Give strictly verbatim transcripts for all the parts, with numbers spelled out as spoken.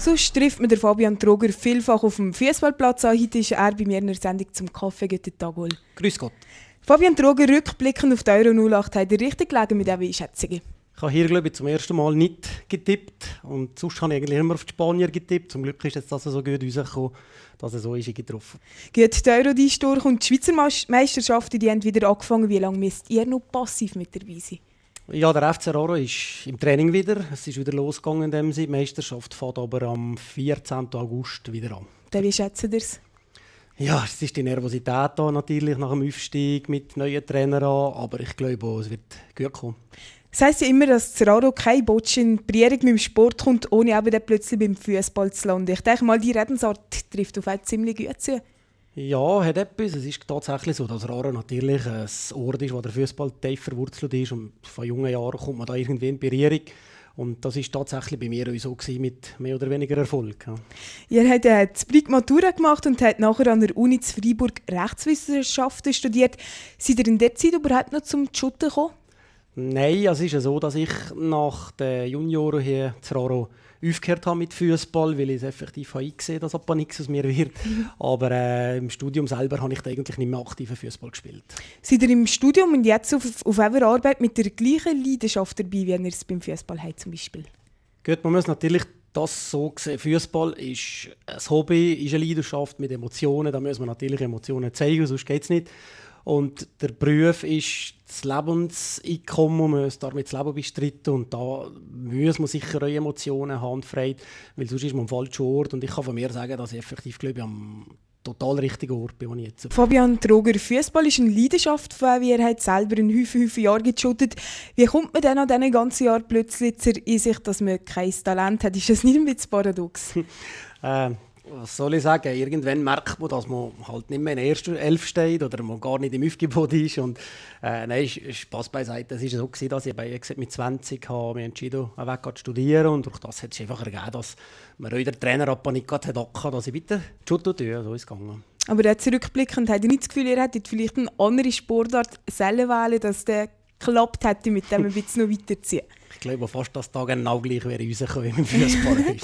Sonst trifft man den Fabian Troger vielfach auf dem Fußballplatz an. Heute ist er bei mir in der Sendung zum Kaffee. Guten Tag, wohl. Grüß Gott. Fabian Troger, rückblickend auf die Euro null acht, hat er richtig gelegen mit diesen Einschätzungen? Ich habe hier, glaube ich, zum ersten Mal nicht getippt. Und sonst habe ich eigentlich immer auf die Spanier getippt. Zum Glück ist jetzt das so gut rausgekommen, dass er so ist getroffen. Gut, die Euro ist durch und die Schweizer Meisterschaften die haben wieder angefangen. Wie lange müsst ihr noch passiv mit dabei sein? Ja, der F C Aarau ist im Training wieder. Es ist wieder losgegangen in dem Sinne. Die Meisterschaft fängt aber am vierzehnten August wieder an. Dann wie schätzen ihr es? Ja, es ist die Nervosität da natürlich nach dem Aufstieg mit neuen Trainern an. Aber ich glaube, es wird gut kommen. Es heisst ja immer, dass Aarau keine Botsch in Berührung mit dem Sport kommt, ohne eben dann plötzlich beim Fußball zu landen. Ich denke mal, die Redensart trifft auf einen ziemlich gut zu. Ja, hat etwas. Es ist tatsächlich so, dass Aarau natürlich ein Ort ist, wo der Fußball tief verwurzelt ist. Und von jungen Jahren kommt man da irgendwie in Berührung. Und das war tatsächlich bei mir auch so gewesen, mit mehr oder weniger Erfolg. Ja. Ihr habt äh, das Brig Matura gemacht und habt nachher an der Uni zu Freiburg Rechtswissenschaften studiert. Seid ihr in der Zeit überhaupt noch zum Shooten gekommen? Nein, es ist ja so, dass ich nach den Junioren hier zu Aarau aufgehört habe mit Fußball, weil ich es effektiv habe eingesehen habe, dass aber nichts aus mir wird. Mhm. Aber äh, im Studium selber habe ich eigentlich nicht mehr aktiven Fußball gespielt. Seid ihr im Studium und jetzt auf, auf eurer Arbeit mit der gleichen Leidenschaft dabei, wie ihr es beim Fußball habt zum Beispiel? Gut, man muss natürlich das so sehen. Fußball ist ein Hobby, ist eine Leidenschaft mit Emotionen. Da muss man natürlich Emotionen zeigen, sonst geht es nicht. Und der Beruf ist das Lebenseinkommen, man muss damit das Leben bestreiten und da muss man sicher auch Emotionen haben und Freude, weil sonst ist man am falschen Ort und ich kann von mir sagen, dass ich effektiv glaube ich, am total richtigen Ort bin, wo ich jetzt bin. Fabian Troger, Fußball ist eine Leidenschaft von euch, wie ihr habt selber in Haufen, Haufen Jahren geshootet. Wie kommt man denn an diesen ganzen Jahren plötzlich zur Einsicht, dass man kein Talent hat? Ist das nicht ein bisschen paradox? äh, Was soll ich sagen? Irgendwann merkt man, dass man halt nicht mehr in der ersten Elf steht oder man gar nicht im Aufgebot ist. Und, äh, nein, Spass beiseite. Es war so, dass ich bei, mit zwanzig habe mich entschieden habe, weg zu studieren. Und durch das hat es einfach ergeben, dass mir auch der Trainer ab nicht hat, dass ich weiter Judo tue. So ist es gegangen. Aber dann zurückblickend, habt ihr nicht das Gefühl, ihr hättet vielleicht eine andere Sportart selber wählen, dass der geklappt hätte, mit dem ein bisschen noch weiterziehen? Ich glaube fast, dass da genau gleich wäre rausgekommen wie im Fußball.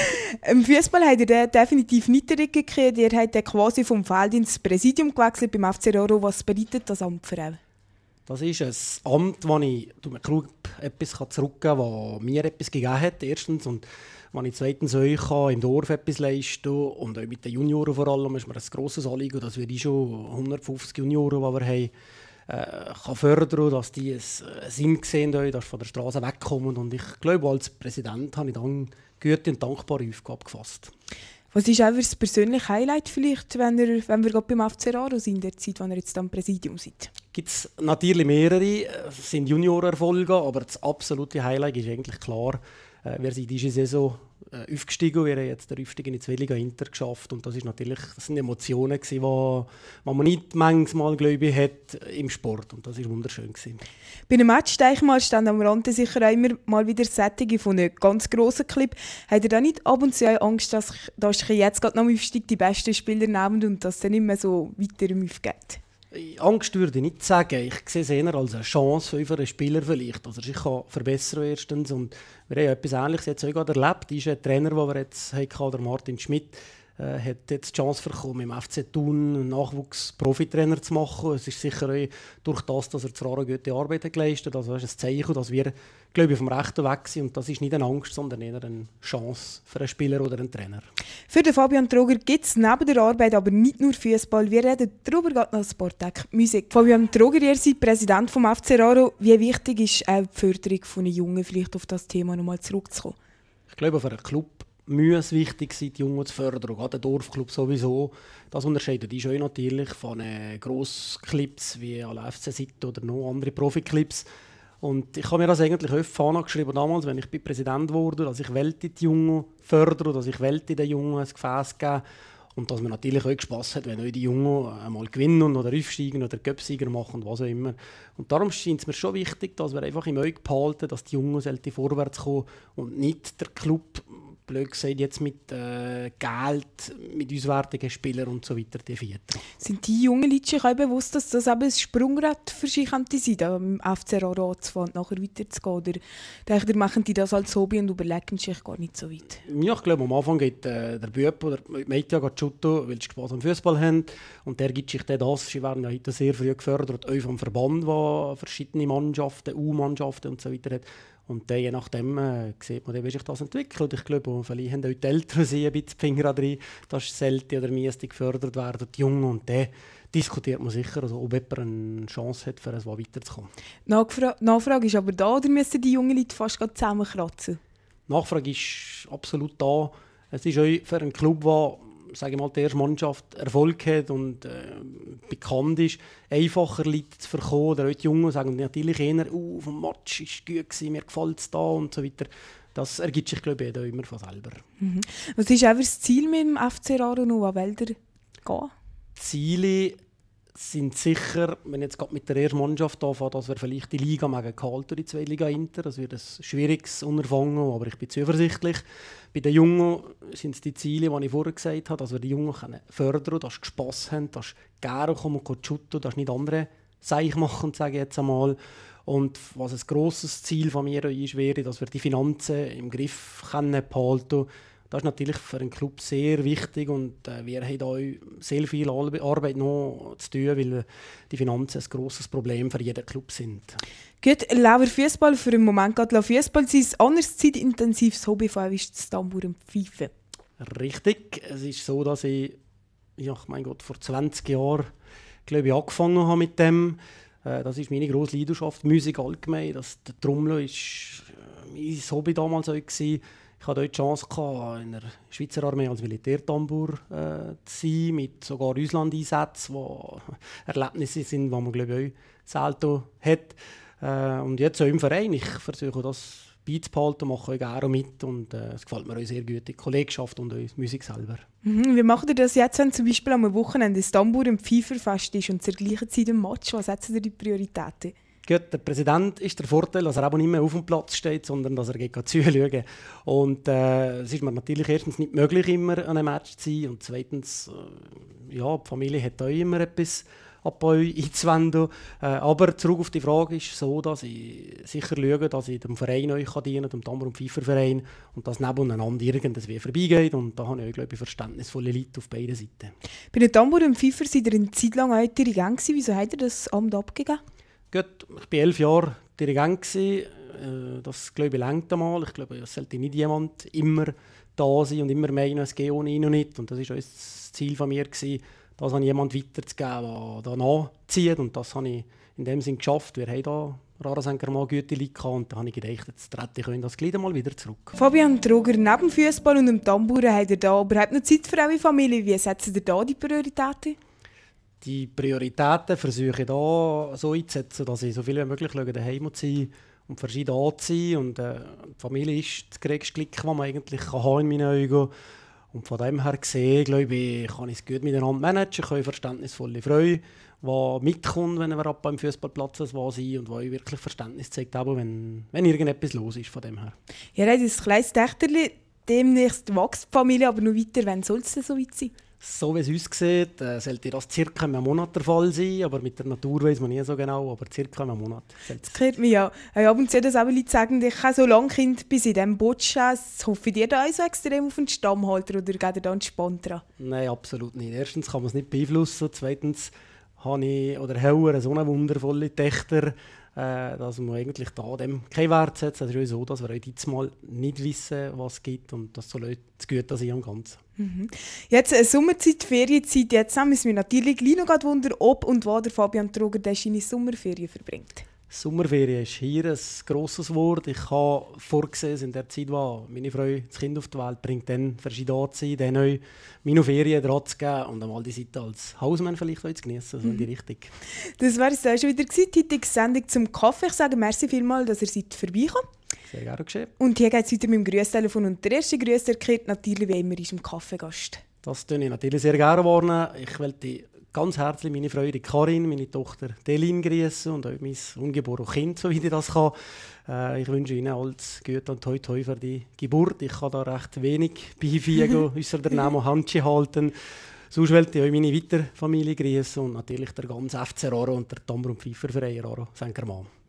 Im Fußball habt ihr definitiv nicht zurückgekehrt. Ihr habt quasi vom Feld ins Präsidium gewechselt beim F C Aarau. Was bedeutet das Amt für euch? Das ist ein Amt, wo ich dem Club etwas zurückgeben kann, das mir etwas gegeben hat. Erstens. Und wenn ich zweitens euch im Dorf etwas leisten und auch mit den Junioren vor allem, ist mir ein grosses Anliegen, dass wir die schon hundertfünfzig Junioren, die wir haben, äh, kann fördern, dass die einen Sinn sehen, dass sie von der Straße wegkommen. Und ich glaube, als Präsident habe ich dann eine gute und dankbare Aufgabe gefasst. Was ist euer persönliches Highlight vielleicht, wenn, ihr, wenn wir gerade beim F C Aarau sind, in der Zeit, wenn ihr jetzt am Präsidium seid? Es gibt natürlich mehrere, es sind Juniorenerfolge, aber das absolute Highlight ist eigentlich klar. Äh, wir sind diese Saison äh, aufgestiegen, wir haben jetzt den Aufstieg in die Zweitliga Inter geschafft und das ist natürlich, das sind Emotionen gewesen, die man nicht manchmal glaube ich hat im Sport und das ist wunderschön gewesen. Bei einem Match, denke ich mal, stehen am Rande sicher auch immer mal wieder Sättige von einem ganz grossen Clip. Habt ihr da nicht ab und zu Angst, dass, dass ich jetzt gerade nach dem Aufstieg die besten Spieler nehmen und dass es dann nicht mehr so weiter im Aufstieg geht? Angst würde ich nicht sagen. Ich sehe es eher als eine Chance für unsere Spieler vielleicht. Also ich kann verbessern erstens. Und wir haben ja etwas Ähnliches jetzt auch gerade erlebt. Der ist Trainer, den wir jetzt hatten, der Martin Schmidt, äh, hat jetzt die Chance bekommen, im F C Thun einen Nachwuchs-Profitrainer zu machen. Es ist sicher auch durch das, dass er zu Aarau gute Arbeit hat geleistet hat. Also das ist ein Zeichen, dass wir, glaube ich, auf dem rechten Weg sind. Und das ist nicht eine Angst, sondern eher eine Chance für einen Spieler oder einen Trainer. Für den Fabian Troger gibt es neben der Arbeit aber nicht nur Fußball. Wir reden darüber gerade noch Sporttag Musik. Fabian Troger, ihr seid Präsident vom F C Aarau. Wie wichtig ist auch die Förderung von den Jungen, vielleicht auf das Thema nochmal zurückzukommen? Ich glaube, für einen Club muss es wichtig sein, die Jungen zu fördern. Gerade der Dorfclub sowieso. Das unterscheidet uns natürlich von äh, Grossclubs wie F C Sitte oder noch andere Profi-Clubs. Und ich habe mir das eigentlich oft angeschrieben damals, wenn ich Präsident wurde, dass ich wollte die Jungen fördern, dass ich wollte den Jungen ein Gefäß geben und dass man natürlich auch Spass hat, wenn auch die Jungen einmal gewinnen oder aufsteigen oder Cup-Sieger machen und was auch immer. Und darum scheint es mir schon wichtig, dass wir einfach im Auge behalten, dass die Jungen vorwärts kommen und nicht der Club blöd gesagt, jetzt mit äh, Geld, mit auswärtigen Spielern und so weiter definiert. Sind die jungen Leute sich auch bewusst, dass das eben ein Sprungbrett für sie könnte sein, am F C Aarau anzufahren und nachher weiterzugehen? Oder denken die, machen die das als Hobby und überlegen sich gar nicht so weit? Ja, ich glaube, am Anfang geht äh, der Bub oder die Mädchen geht Judo, weil sie Spass am Fußball haben. Und der gibt sich dann das. Sie werden ja heute sehr früh gefördert, auch vom Verband, der verschiedene Mannschaften, U-Mannschaften und so weiter hat. Und dann, je nachdem äh, sieht man, wie sich das entwickelt. Und ich glaube, vielleicht haben auch die Eltern ein bisschen die Finger drin, dass selten oder meistens gefördert werden, die Jungen. Und dann diskutiert man sicher, also, ob jemand eine Chance hat, für es weiterzukommen. Nachfra- Nachfrage ist aber da, oder müssen die jungen Leute fast zusammenkratzen? Die Nachfrage ist absolut da. Es ist auch für einen Club, der, sage ich mal, die erste Mannschaft Erfolg hat und äh, bekannt ist, einfacher Leute zu verkommen. Oder auch die Jungen sagen natürlich eher, uh, vom Match war gut, gewesen, mir gefällt es da und so weiter. Das ergibt sich, glaube ich, immer von selber. Mhm. Was ist einfach das Ziel mit dem F C Aarau noch, an Wälder gehen? Die Ziele sind sicher, wenn jetzt gerade mit der ersten Mannschaft anfangen, dass wir vielleicht die Liga gehalten, die zweite Liga Inter. Das wird ein schwieriges Unterfangen, aber ich bin zuversichtlich. Bei den Jungen sind es die Ziele, die ich vorher gesagt habe, dass wir die Jungen fördern können, dass sie Spass haben, dass sie gerne kommen und shooten, dass sie nicht andere Seich machen, sage ich jetzt einmal. Und was ein grosses Ziel von mir ist, wäre, dass wir die Finanzen im Griff behalten können. Das ist natürlich für einen Club sehr wichtig und äh, wir haben auch sehr viel Arbeit noch zu tun, weil die Finanzen ein grosses Problem für jeden Club sind. Gut, Lever Fußball für einen Moment geht Fußball sein. Ein anderes zeitintensives Hobby von euch ist das Tambour und Pfeifen. Richtig. Es ist so, dass ich, ja, mein Gott, vor zwanzig Jahren glaube ich, angefangen habe mit dem. Äh, das ist meine grosse Leidenschaft, Musik allgemein. Das, der Trommel war äh, mein Hobby damals auch gewesen. Ich hatte die Chance, in der Schweizer Armee als Militärtambour äh, zu sein, mit sogar Auslandeinsätzen, die Erlebnisse sind, die man, glaube ich, auch selten hat. Äh, und jetzt auch im Verein. Ich versuche das beizubehalten, mache auch gerne mit. Und äh, es gefällt mir auch sehr gut, die Kollegschaft und auch die Musik selber. Mhm. Wie macht ihr das jetzt, wenn zum Beispiel am Wochenende das Tambour im Pfeiferfest ist und zur gleichen Zeit im Match? Was setzen ihr die Prioritäten? Gut, der Präsident ist der Vorteil, dass er eben nicht mehr auf dem Platz steht, sondern dass er geht zuschauen. Und äh, es ist mir natürlich erstens nicht möglich, immer an einem Match zu sein. Und zweitens, äh, ja, die Familie hat auch immer etwas ab euch einzuwenden. Äh, aber zurück auf die Frage ist so, dass ich sicher schaue, dass ich dem Verein euch dienen kann, dem Tambour- und Pfeiferverein, und dass nebeneinander irgendwie vorbeigeht. Und da habe ich, glaube ich, verständnisvolle Leute auf beiden Seiten. Bei den Tambour und Pfeifer seid ihr eine Zeit lang auch Dirigent gewesen. Wieso habt ihr das Amt abgegeben? Gut, ich war elf Jahre Dirigent. Das, glaube ich, reicht einmal. Ich glaube, es sollte nicht jemand immer da sein und immer meinen, es geht ohne ihn noch nicht. Und das war auch das Ziel von mir, das an jemanden weiterzugeben, der da nachzieht. Und das habe ich in dem Sinne geschafft. Wir haben da Rarasenker mal gute Leute gehabt, und da habe ich gedacht, jetzt trete ich das Glied mal wieder zurück. Fabian Troger, neben Fußball und dem Tambouren habt ihr da überhaupt noch Zeit für eure Familie. Wie setzt ihr da die Prioritäten? Die Prioritäten versuche ich da so einzusetzen, dass ich so viel wie möglich daheim zu sein und verschieden anzuziehen. Und äh, die Familie ist das größte Glück, das man eigentlich haben in meinen Augen. Und von dem her gesehen, glaube ich, kann ich es gut miteinander managen. Ich habe verständnisvolle Freude, die mitkommt, wenn wir beim Fußballplatz sind und die wirklich Verständnis zeigt, wenn, wenn irgendetwas los ist. Von dem her. Ihr habt ein kleines Töchterchen, demnächst wächst die Familie, aber noch weiter, wann soll es denn so weit sein? So wie es aussieht, äh, sollte das circa einem Monat der Fall sein, aber mit der Natur weiß man nie so genau, aber circa einem Monat. Das gehört mir ja. Ich ab und zu dass auch Leute sagen, ich habe so lange Kind bis in diesem Boot hoffe ich dir da auch so extrem auf den Stammhalter oder geht ihr da entspannt dran? Nein, absolut nicht. Erstens kann man es nicht beeinflussen, zweitens habe ich oder habe so eine wundervolle Töchter, äh, dass man eigentlich da dem keinen Wert setzt. Es ist auch so, dass wir heute mal nicht wissen, was es gibt, und das soll zu gut sein am Ganzen. Mhm. Jetzt eine Sommerzeit, Ferienzeit, jetzt müssen wir natürlich gleich noch wundern, ob und wo der Fabian Troger seine Sommerferien verbringt. Sommerferien ist hier ein grosses Wort. Ich habe vorgesehen, in der Zeit, wo meine Frau das Kind auf die Welt bringt, dann verschieden zu sein, dann auch meine Ferien dran zu geben und einmal die Zeit als Hausmann vielleicht auch zu genießen. So in die Richtung. Das war es auch schon wieder gewesen, die heutige Sendung zum Kaffee. Ich sage merci vielmals, dass ihr seid vorbeikommt. Sehr gerne geschehen. Und hier geht es weiter mit dem Grüßtelefon. Und der erste Grüß erklärt natürlich wie immer ist im Kaffeegast. Das tue ich natürlich sehr gerne wahrnehmen. Ich wollte ganz herzlich meine Freundin Karin, meine Tochter Delin grüßen und auch mein ungeborenes Kind, so wie ich das kann. Äh, ich wünsche Ihnen alles Gute und toi toi für die Geburt. Ich kann da recht wenig beifügen, ausser der Namen Handchen halten. Sonst wollte ich auch meine weitere Familie grüßen und natürlich der ganze F C Aarau und der Tambrum Pfeiffer Verein Aarau Sankt Germain.